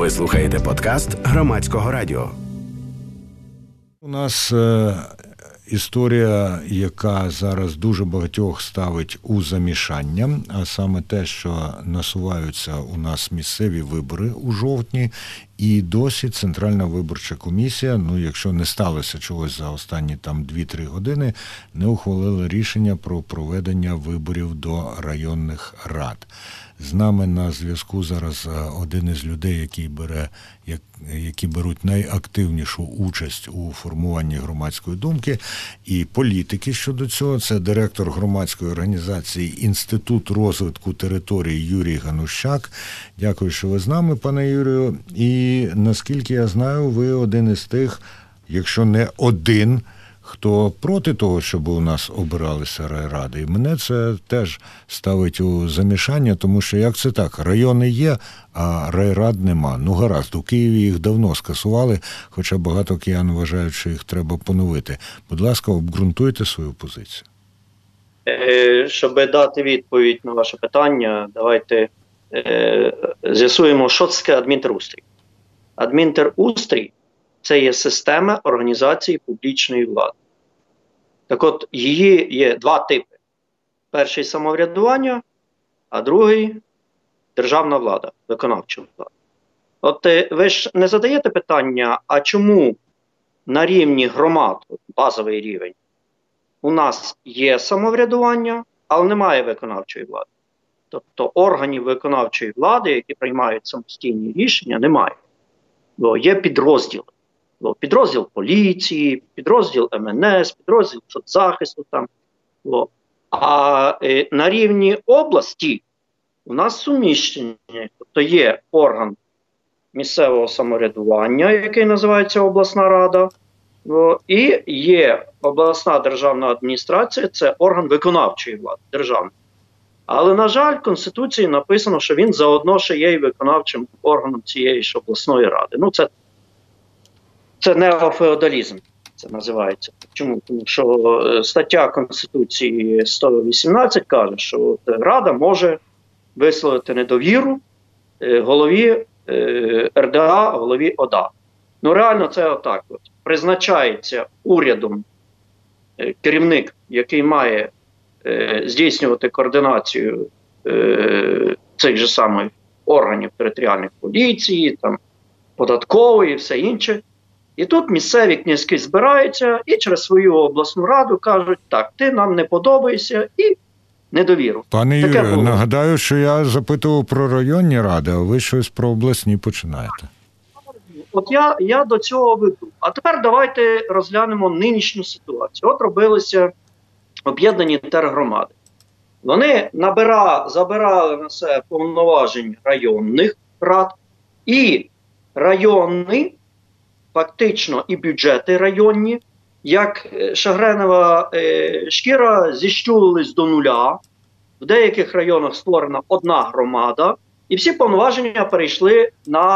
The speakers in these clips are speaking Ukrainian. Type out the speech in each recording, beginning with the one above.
Ви слухаєте подкаст Громадського радіо. У нас історія, яка зараз дуже багатьох ставить у замішання, а саме те, що насуваються у нас місцеві вибори у жовтні, і досі Центральна виборча комісія, якщо не сталося чогось за останні 2-3 години, не ухвалила рішення про проведення виборів до районних рад. З нами на зв'язку зараз один із людей, які беруть найактивнішу участь у формуванні громадської думки і політики щодо цього. Це директор громадської організації «Інститут розвитку територій» Юрій Ганущак. Дякую, що ви з нами, пане Юрію. І наскільки я знаю, ви один із тих, якщо не один, хто проти того, щоб у нас обиралися райради. І мене це теж ставить у замішання, тому що як це так? Райони є, а райрад нема. Гаразд, у Києві їх давно скасували, хоча багато киян вважають, що їх треба поновити. Будь ласка, обґрунтуйте свою позицію. Щоб дати відповідь на ваше питання, давайте з'ясуємо, що це таке адмінтерустрій. Адмінтерустрій – це є система організації публічної влади. Так от, її є два типи. Перший – самоврядування, а другий – державна влада, виконавча влада. От ви ж не задаєте питання, а чому на рівні громад, базовий рівень, у нас є самоврядування, але немає виконавчої влади. Тобто органів виконавчої влади, які приймають самостійні рішення, немає. Бо є підрозділи. Підрозділ поліції, підрозділ МНС, підрозділ соцзахисту. А на рівні області у нас суміщені. Тобто є орган місцевого самоврядування, який називається обласна рада, і є обласна державна адміністрація, це орган виконавчої влади, державний. Але, на жаль, в Конституції написано, що він заодно ще є і виконавчим органом цієї ж обласної ради. Це неофеодалізм, це називається. Чому? Тому що стаття Конституції 118 каже, що Рада може висловити недовіру голові РДА, голові ОДА. Реально це отак. Призначається урядом керівник, який має здійснювати координацію цих же самих органів територіальних поліції, податкової і все інше. І тут місцеві князьки збираються і через свою обласну раду кажуть, так, ти нам не подобаєшся і недовіру. Пане Юрію, нагадаю, що я запитував про районні ради, а ви щось про обласні починаєте. От я до цього веду. А тепер давайте розглянемо нинішню ситуацію. От робилися об'єднані тергромади. Вони забирали на себе повноважень районних рад, і районні, фактично і бюджети районні, як шагренова шкіра, зіщулились до нуля. В деяких районах створена одна громада, і всі повноваження перейшли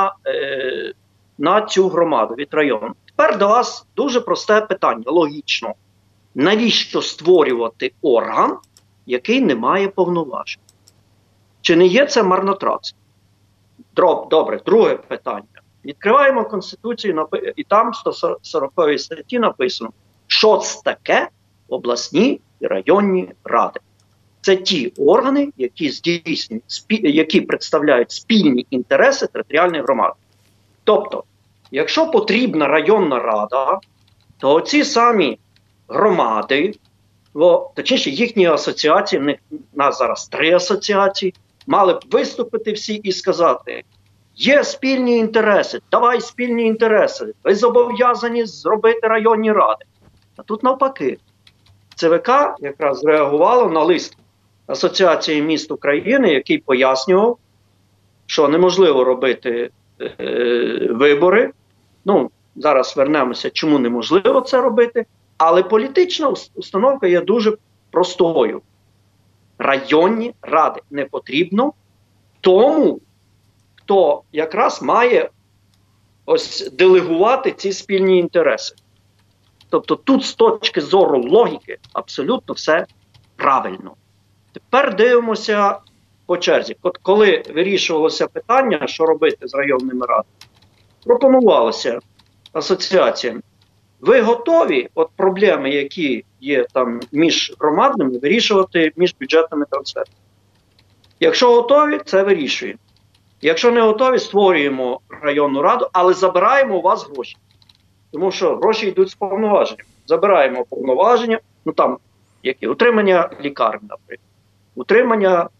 на цю громаду від району. Тепер до вас дуже просте питання, логічно. Навіщо створювати орган, який не має повноважень? Чи не є це марнотратство? Добре, друге питання. Відкриваємо Конституцію, і там в 140 статті написано, що це таке обласні і районні ради. Це ті органи, які представляють спільні інтереси територіальної громади. Тобто, якщо потрібна районна рада, то оці самі громади, точніше їхні асоціації, в нас зараз 3 асоціації, мали б виступити всі і сказати, є спільні інтереси, давай спільні інтереси, ви зобов'язані зробити районні ради. А тут навпаки. ЦВК якраз реагувало на лист Асоціації міст України, який пояснював, що неможливо робити вибори. Зараз вернемося, чому неможливо це робити. Але політична установка є дуже простою. Районні ради не потрібно тому, хто якраз має делегувати ці спільні інтереси. Тобто тут з точки зору логіки абсолютно все правильно. Тепер дивимося по черзі. От коли вирішувалося питання, що робити з районними радами, пропонувалося асоціаціям. Ви готові от проблеми, які є там між громадами, вирішувати між бюджетними трансферами? Якщо готові, це вирішуємо. Якщо не готові, створюємо районну раду, але забираємо у вас гроші. Тому що гроші йдуть з повноваженням. Забираємо повноваження, ну там, які? Утримання лікарень, наприклад, утримання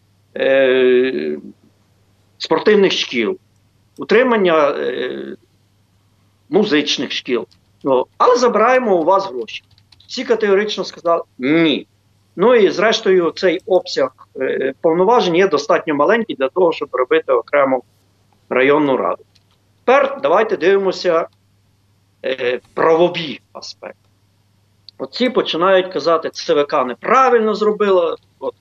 спортивних шкіл, утримання музичних шкіл. Ну, але забираємо у вас гроші. Всі категорично сказали ні. Ну і зрештою цей обсяг повноважень є достатньо маленький для того, щоб робити окрему районну раду. Тепер давайте дивимося правові аспекти. Оці починають казати, ЦВК неправильно зробила.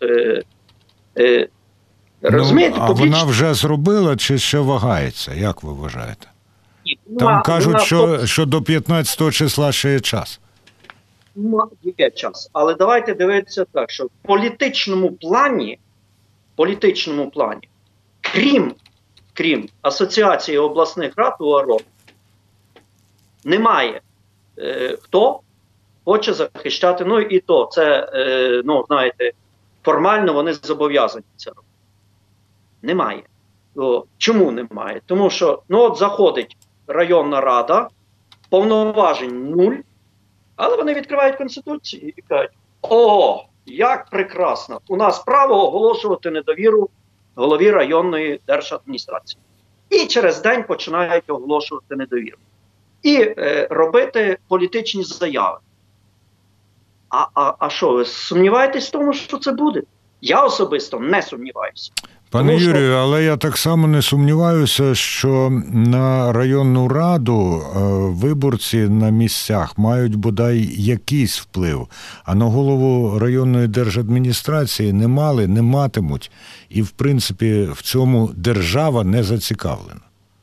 Розумієте, а вона вже зробила чи ще вагається? Як ви вважаєте? Там кажуть, що до 15 числа ще є час. Є час. Але давайте дивитися так, що в політичному плані, крім Асоціації обласних рад УАРО, немає хто хоче захищати, ну і то, це, знаєте, формально вони зобов'язані це робити. Немає. Чому немає? Тому що, от заходить районна рада, повноважень 0, але вони відкривають Конституцію і кажуть, о, як прекрасно, у нас право оголошувати недовіру голові районної держадміністрації. І через день починають оголошувати недовіру. І робити політичні заяви. А що, ви сумніваєтесь в тому, що це буде? Я особисто не сумніваюся. Пане Юрію, але я так само не сумніваюся, що на районну раду виборці на місцях мають бодай якийсь вплив, а на голову районної держадміністрації не мали, не матимуть. І, в принципі, в цьому держава не зацікавлена.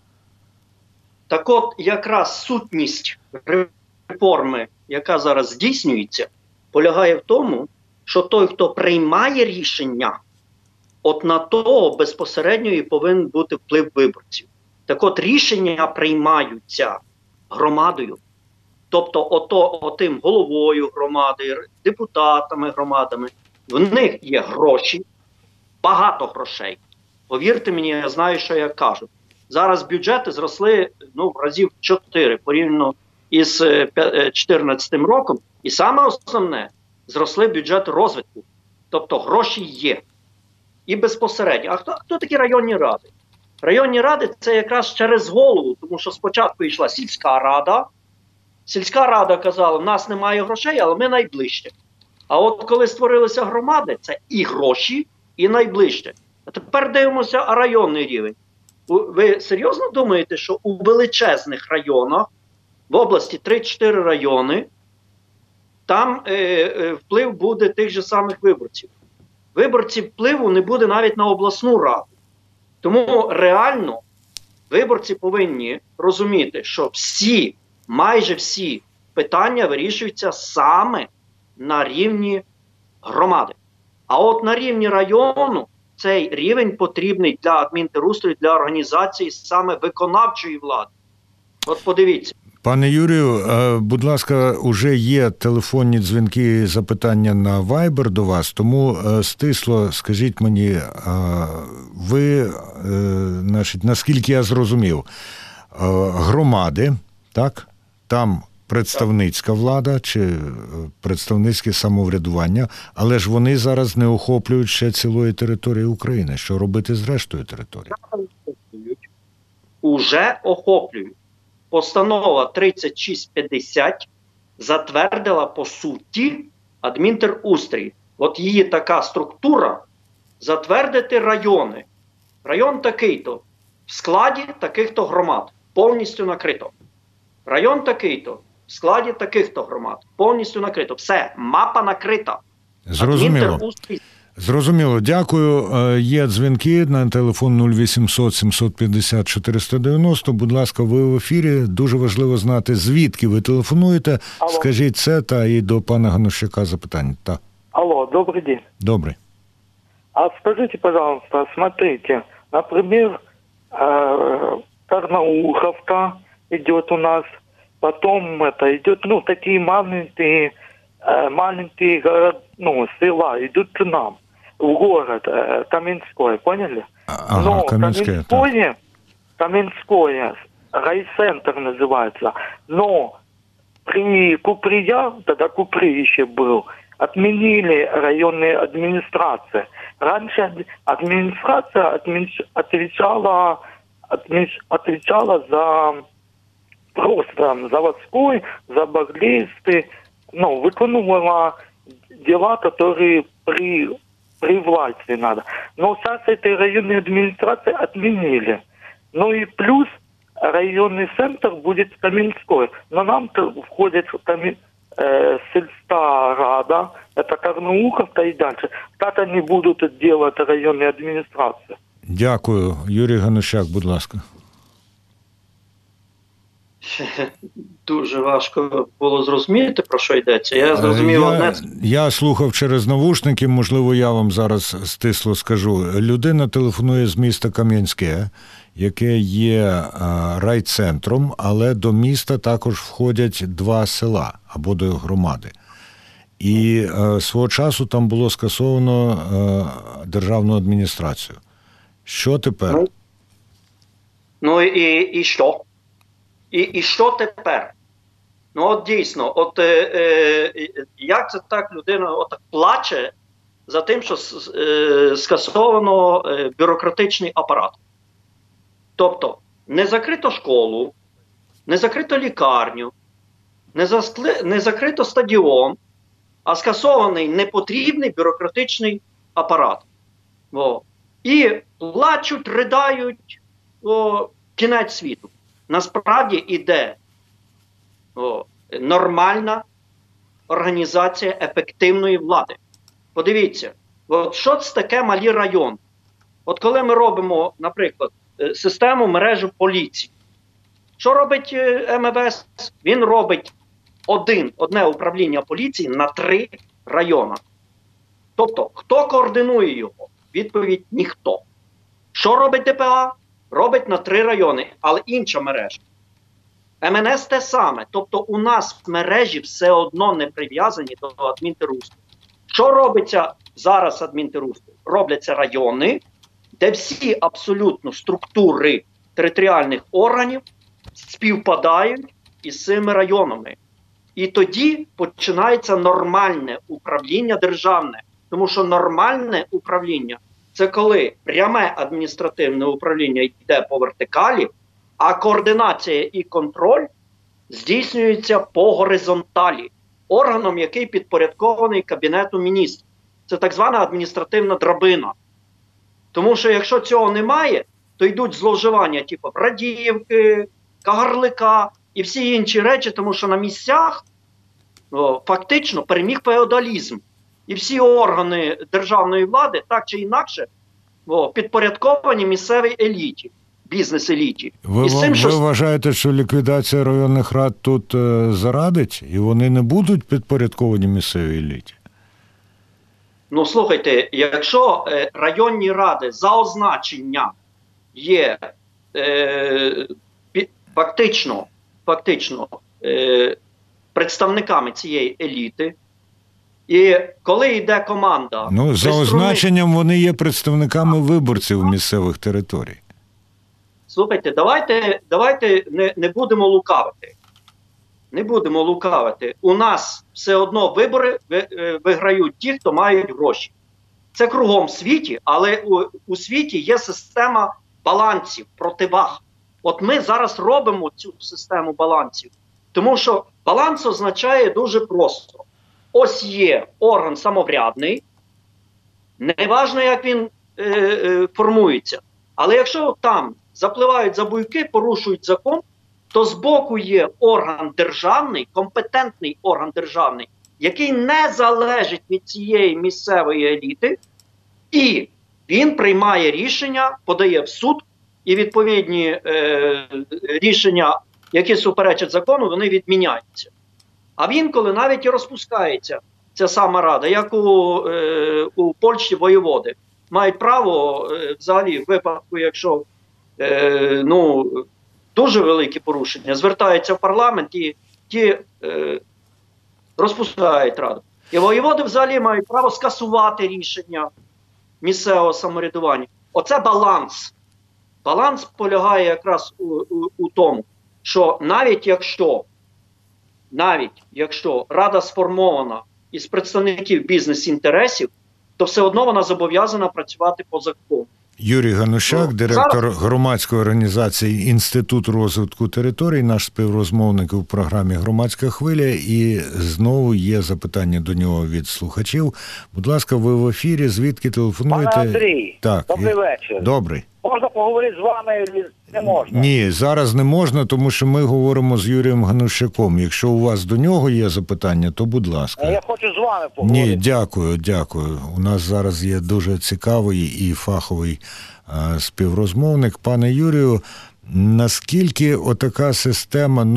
Так от, якраз сутність реформи, яка зараз здійснюється, полягає в тому, що той, хто приймає рішення, от на того безпосередньо і повинен бути вплив виборців. Так от рішення приймаються громадою. Тобто отим головою громади, депутатами громадами. В них є гроші, багато грошей. Повірте мені, я знаю, що я кажу. Зараз бюджети зросли разів 4 порівняно із 2014 роком. І саме основне, зросли бюджети розвитку. Тобто гроші є. І безпосередньо. А хто такі районні ради? Районні ради – це якраз через голову, тому що спочатку йшла сільська рада. Сільська рада казала, в нас немає грошей, але ми найближче. А от коли створилися громади, це і гроші, і найближче. А тепер дивимося, а районний рівень. Ви серйозно думаєте, що у величезних районах, в області 3-4 райони, там вплив буде тих же самих виборців? Виборців впливу не буде навіть на обласну раду. Тому реально виборці повинні розуміти, що майже всі питання вирішуються саме на рівні громади. А от на рівні району цей рівень потрібний для адмінтерустрою, для організації саме виконавчої влади. От подивіться. Пане Юрію, будь ласка, уже є телефонні дзвінки і запитання на Viber до вас, тому стисло скажіть мені, ви, наскільки я зрозумів, громади, так, там представницька влада чи представницьке самоврядування, але ж вони зараз не охоплюють ще цілої території України. Що робити з рештою території? Уже охоплюють. Постанова 3650 затвердила, по суті, адмінтерустрій. От її така структура – затвердити райони. Район такий-то, в складі таких-то громад, повністю накрито. Район такий-то, в складі таких-то громад, повністю накрито. Все, мапа накрита. Зрозуміло. Зрозуміло, дякую. Є дзвінки на телефон 0800 750 490. Будь ласка, ви в ефірі. Дуже важливо знати, звідки ви телефонуєте. Алло. Скажіть це, та і до пана Ганущака запитання. Так. Алло, добрый день. Добре. А скажите, пожалуйста, смотрите, например, Карнауховка идет у нас, потом идет, такие маленькие села идут к нам, в город Каменское, поняли? Ага, Но Каменское, Каменское, райцентр называется, но при Куприя, тогда Купри еще был, отменили районные администрации. Раньше администрация отвечала за просто заводской, за Баглейсты, выполняла дела, которые при власти надо. Но сейчас этой районной администрации отменили. Ну и плюс районный центр будет Каменской. Но нам входит сельская рада, это Карнауховка и дальше. Как они будут делать районные администрации? Дякую. Юрій Ганущак, будь ласка. Дуже важко було зрозуміти, про що йдеться. Я зрозумів одне. Я слухав через навушники, можливо, я вам зараз стисло скажу. Людина телефонує з міста Кам'янське, яке є райцентром, але до міста також входять 2 села або до громади. І свого часу там було скасовано державну адміністрацію. Що тепер? Ну і що? І що тепер? От дійсно, як це так людина отак плаче за тим, що скасовано бюрократичний апарат? Тобто, не закрито школу, не закрито лікарню, не закрито стадіон, а скасований непотрібний бюрократичний апарат. І плачуть, ридають кінець світу. Насправді іде нормальна організація ефективної влади. Подивіться, що це таке малі райони? От коли ми робимо, наприклад, систему мережу поліції, що робить МВС? Він робить одне управління поліції на 3 райони. Тобто, хто координує його? Відповідь – ніхто. Що робить ДПА? Робить на 3 райони, але інша мережа. МНС те саме. Тобто у нас мережі все одно не прив'язані до адмінтерустрою. Що робиться зараз адмінтерустрою? Робляться райони, де всі абсолютно структури територіальних органів співпадають із цими районами. І тоді починається нормальне управління державне. Тому що нормальне управління – це коли пряме адміністративне управління йде по вертикалі, а координація і контроль здійснюється по горизонталі, органом, який підпорядкований Кабінету Міністрів. Це так звана адміністративна драбина. Тому що якщо цього немає, то йдуть зловживання типу Радіївки, Кагарлика і всі інші речі, тому що на місцях фактично переміг феодалізм. І всі органи державної влади, так чи інакше, підпорядковані місцевій еліті, бізнес-еліті. Ви вважаєте, що ліквідація районних рад тут зарадить? І вони не будуть підпорядковані місцевій еліті? Ну, слухайте, якщо районні ради за означенням є фактично представниками цієї еліти, і коли йде команда... За означенням вони є представниками виборців місцевих територій. Слухайте, давайте не будемо лукавити. Не будемо лукавити. У нас все одно вибори виграють ті, хто мають гроші. Це кругом в світі, але у світі є система балансів, противаг. От ми зараз робимо цю систему балансів. Тому що баланс означає дуже просто. Ось є орган самоврядний, неважно, як він формується. Але якщо там запливають за буйки, порушують закон, то збоку є орган державний, компетентний орган державний, який не залежить від цієї місцевої еліти, і він приймає рішення, подає в суд, і відповідні рішення, які суперечать закону, вони відміняються. А він, коли навіть і розпускається, ця сама рада, як у Польщі воєводи. мають право, взагалі, в випадку, якщо дуже великі порушення, звертаються в парламент і ті розпускають раду. І воєводи взагалі мають право скасувати рішення місцевого самоврядування. Оце баланс. Баланс полягає якраз у тому, що навіть якщо рада сформована із представників бізнес-інтересів, то все одно вона зобов'язана працювати по закону. Юрій Ганущак, директор громадської організації «Інститут розвитку територій», наш співрозмовник у програмі «Громадська хвиля». І знову є запитання до нього від слухачів. Будь ласка, ви в ефірі, звідки телефонуєте? Пане Андрій, так, добрий вечір. Добрий. Можна поговорити з вами, не можна? Ні, зараз не можна, тому що ми говоримо з Юрієм Ганущаком. Якщо у вас до нього є запитання, то будь ласка. Я хочу з вами поговорити. Ні, дякую. У нас зараз є дуже цікавий і фаховий співрозмовник. Пане Юрію, наскільки отака система,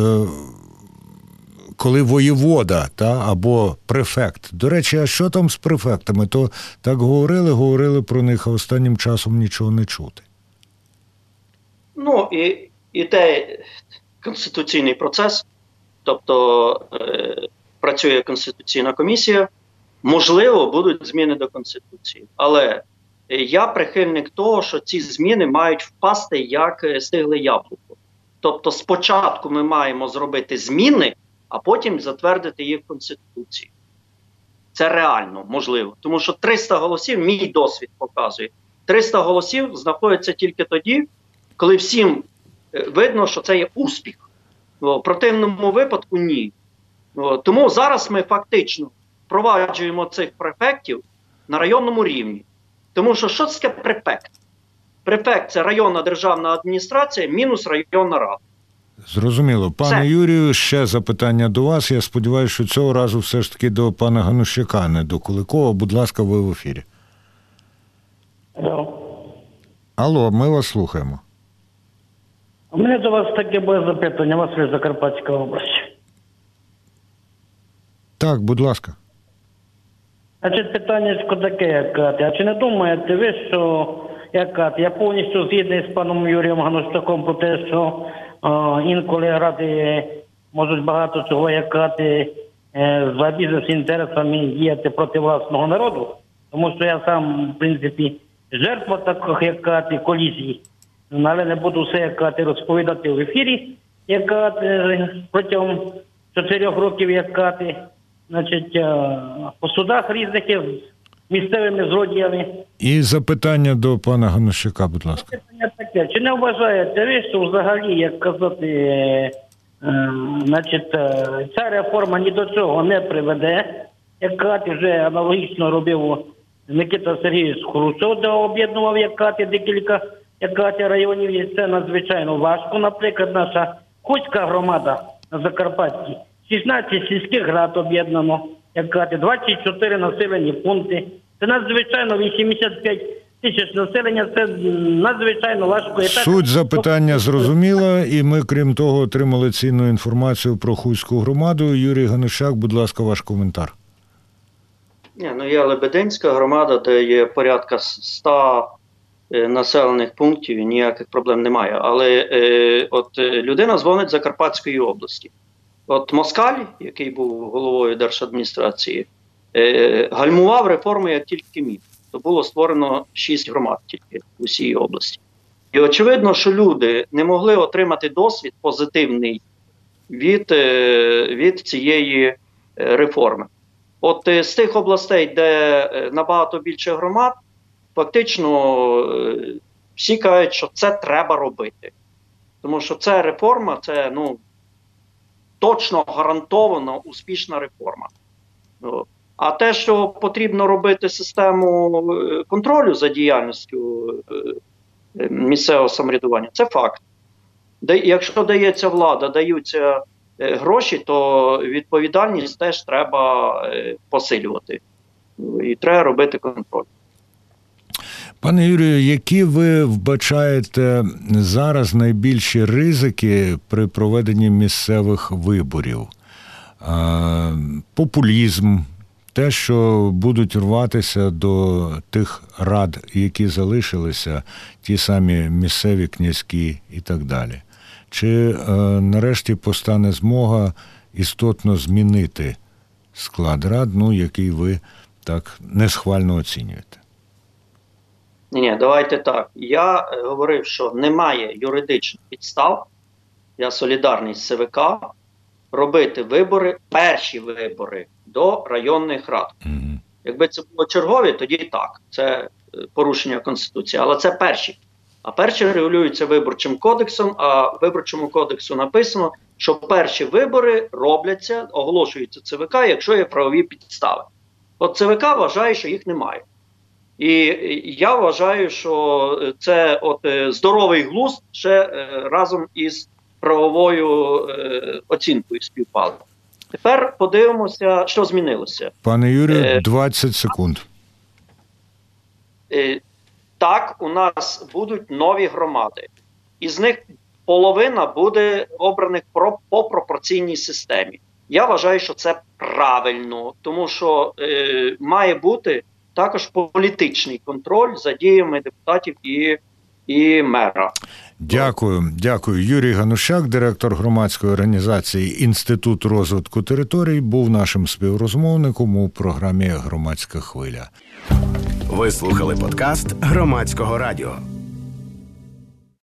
коли воєвода або префект, до речі, а що там з префектами? То так говорили про них, а останнім часом нічого не чути. І те конституційний процес, тобто працює Конституційна комісія, можливо, будуть зміни до Конституції. Але я прихильник того, що ці зміни мають впасти як стигле яблуко. Тобто спочатку ми маємо зробити зміни, а потім затвердити їх в Конституції. Це реально можливо. Тому що 300 голосів, мій досвід показує, 300 голосів знаходяться тільки тоді, коли всім видно, що це є успіх. В противному випадку – ні. Тому зараз ми фактично впроваджуємо цих префектів на районному рівні. Тому що це таке префект? Префект – це районна державна адміністрація мінус районна рада. Зрозуміло. Пане Юрію, ще запитання до вас. Я сподіваюся, що цього разу все ж таки до пана Ганущака, не до Куликова. Будь ласка, ви в ефірі. Алло, ми вас слухаємо. У мене до вас таке буде запитання, Василь, Закарпатська область. Так, будь ласка. Значить, питання таке, а чи не думаєте ви, що, я повністю згідний з паном Юрієм Ганущаком про те, що інколи ради можуть багато чого, за бізнес-інтересами діяти проти власного народу, тому що я сам, в принципі, жертва таких, колізій. Але не буду все розповідати в ефірі, протягом 4 років, по судах різних з місцевими злодіями. І запитання до пана Ганущака, будь ласка. Питання таке. Чи не вважаєте ви, що взагалі, ця реформа ні до чого не приведе, вже аналогічно робив Микита Сергійович Хрущов, де об'єднував декілька районів, і це надзвичайно важко. Наприклад, наша Хуцька громада на Закарпатті, 16 сільських рад об'єднано, 24 населені пункти. Це надзвичайно 85 тисяч населення, це надзвичайно важко. Суть запитання зрозуміла, і ми, крім того, отримали цінну інформацію про Хуцьку громаду. Юрій Ганущак, будь ласка, ваш коментар. Є Лебединська громада, де є порядка 100 населених пунктів, і ніяких проблем немає. Але людина дзвонить з Закарпатської області. Москаль, який був головою держадміністрації, гальмував реформу як тільки міг. То було створено 6 громад тільки в усій області. І очевидно, що люди не могли отримати досвід позитивний від цієї реформи. З тих областей, де набагато більше громад, фактично всі кажуть, що це треба робити. Тому що ця реформа, це точно гарантовано успішна реформа. А те, що потрібно робити систему контролю за діяльністю місцевого самоврядування, це факт. Якщо дається влада, даються гроші, то відповідальність теж треба посилювати. І треба робити контроль. Пане Юрію, які ви вбачаєте зараз найбільші ризики при проведенні місцевих виборів? Популізм, те, що будуть рватися до тих рад, які залишилися, ті самі місцеві, князькі і так далі. Чи нарешті постане змога істотно змінити склад рад, який ви так несхвально оцінюєте? Ні, давайте так. Я говорив, що немає юридичних підстав, я солідарний з ЦВК, робити вибори, перші вибори до районних рад. Якби це було чергові, тоді так, це порушення Конституції, але це перші. А перші регулюються Виборчим кодексом, а в Виборчому кодексу написано, що перші вибори робляться, оголошуються ЦВК, якщо є правові підстави. От ЦВК вважає, що їх немає. І я вважаю, що це здоровий глузд ще разом із правовою оцінкою співпало. Тепер подивимося, що змінилося. Пане Юрію, 20 секунд. Так, у нас будуть нові громади. Із них половина буде обраних по пропорційній системі. Я вважаю, що це правильно, тому що має бути також політичний контроль за діями депутатів і мера. Дякую. Юрій Ганущак, директор громадської організації «Інститут розвитку територій», був нашим співрозмовником у програмі «Громадська хвиля». Ви слухали подкаст Громадського радіо.